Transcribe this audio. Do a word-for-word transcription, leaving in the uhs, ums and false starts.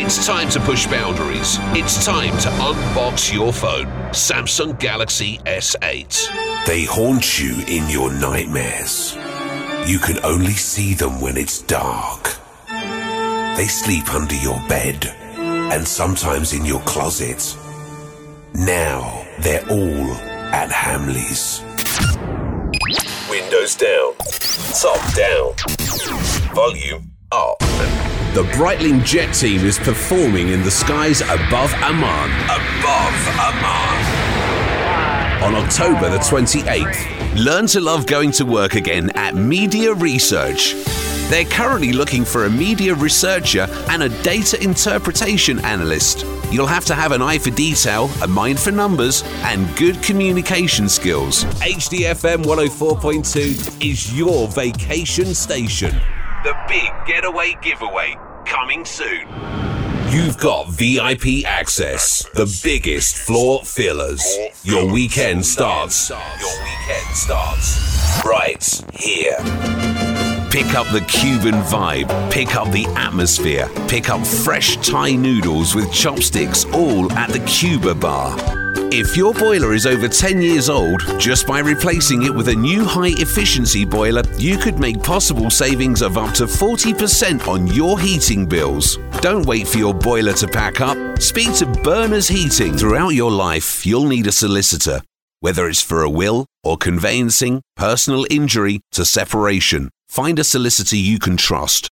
It's time to push boundaries. It's time to unbox your phone. Samsung Galaxy S eight. They haunt you in your nightmares. You can only see them when it's dark. They sleep under your bed and sometimes in your closet. Now they're all at Hamleys. Windows down, top down, volume up. The Breitling Jet team is performing in the skies above Amman. Above Amman. On October the twenty-eighth, learn to love going to work again at Media Research. They're currently looking for a media researcher and a data interpretation analyst. You'll have to have an eye for detail, a mind for numbers, and good communication skills. H D F M one oh four point two is your vacation station. The big getaway giveaway coming soon. You've got V I P access, the biggest floor fillers. Your weekend starts. Your weekend starts right here. Pick up the Cuban vibe, pick up the atmosphere, pick up fresh Thai noodles with chopsticks, all at the Cuba Bar. If your boiler is over ten years old, just by replacing it with a new high-efficiency boiler, you could make possible savings of up to forty percent on your heating bills. Don't wait for your boiler to pack up. Speak to Burners Heating. Throughout your life, you'll need a solicitor, whether it's for a will or conveyancing, personal injury to separation. Find a solicitor you can trust.